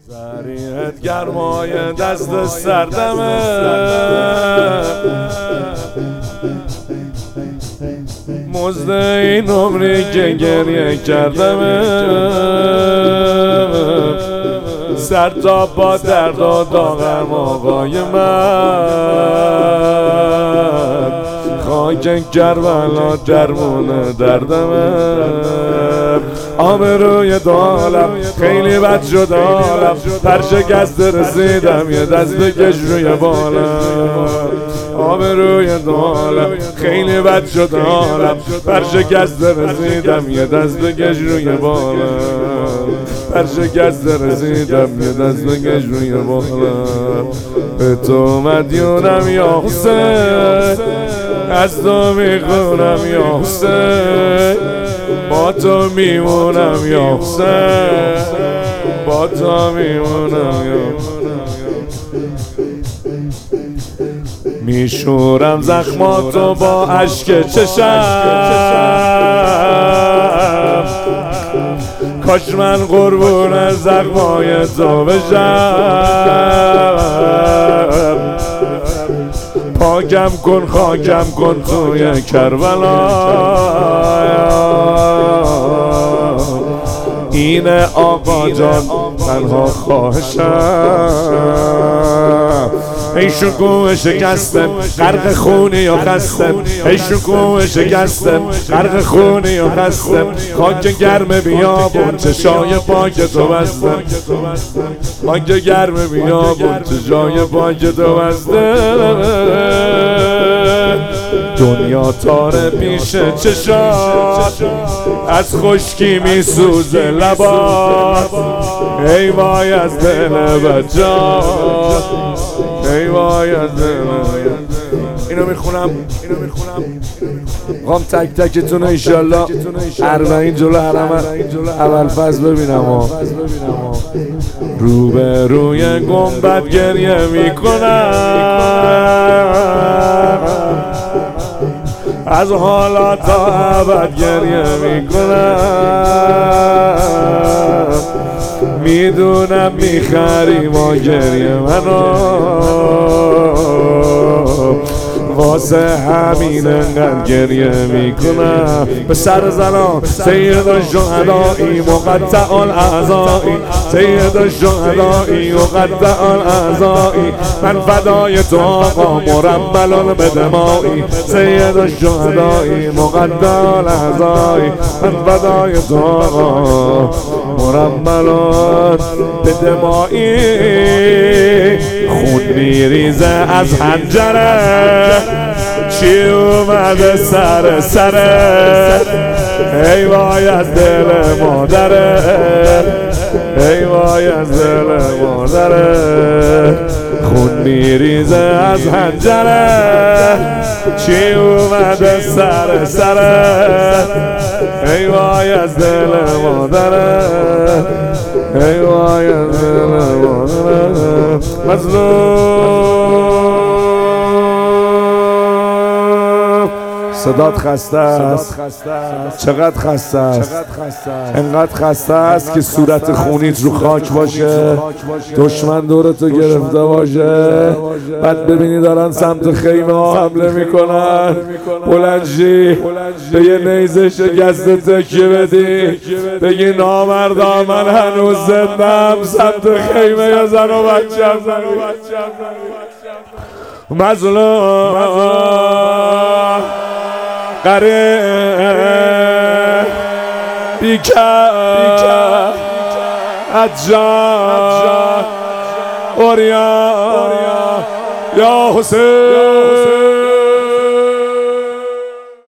زریعت گرمای دست سردمه، مزد این عمری که گریه کردمه، سر تا با درد و داغم آقای من، خاک کربلا درمون دردمه، آبروی دو عالم خیلی بد شد عالم، پرشکست رسیدم یه دست بکش روی بالم، آبروی دو عالم خیلی بد شد عالم، پرشکست رسیدم یه دست بکش روی بالم، پرشکست رسیدم یه دست بکش روی بالم. به تو مدیونم یا حسین، از تو میخونم یا حسین، با تو میمونم یا حسین، با تو میمونم یا میشورم زخماتو با اشک چشم، کاش من قربون زخمای تو بشم، پاکم کن خاکم کن توی کربلا، اینه آقا جان تنها خواهشم، ای شکوه شکستم غرق خونی یا خستم، ای شکوه شکستم غرق خونی یا خستم، خاک گرم بیابون چشای پاک تو بستم، خاک گرم بیابون چشای پاک تو بستم، دنیا تاره پیش چشات، از خشکی میسوزه لبات، ای وای از دل بجات، ای وای از دل. اینو میخونم قام تک تکتون انشالله 40 جلو حرم اول فصل ببینم، رو به روی گنبد گریه میکنم، از حالا تا ابد گریه میکنم، میدونم میخری ما گریه منو، واسه همین انقدر گریه میکنم. به سر زنان سید الشهدائی مقطع الاعضائی، سید الشهدائی مقطع الاعضائی، من فدای تو آقا مرمل بدمائی، سید الشهدائی مقطع الاعضائی، من فدای تو آقا مرمل بدمائی، خون میریزه از حنجره، چی اومده سر سره، ای وای از دل مادره، ای وای از دل مادره، خون میریزه از حنجره، چی اومده سر سره، ای وای از دل مادره، ای وای از دل مادره. مظلوم صدات خسته است، چقدر خسته است، انقدر خسته است که صورت خونیت رو خاک باشه، دشمن دورتو گرفته باشه، بعد ببینی دارن سمت خیمه ها حمله میکنن، بلنشی به یه نیزه شکسته تکیه بدی، بگی نامردا من هنوز زندم، سمت خیمه یا زن و بچم، مظلوم قریب بیکر عجان اوریا یا حسین.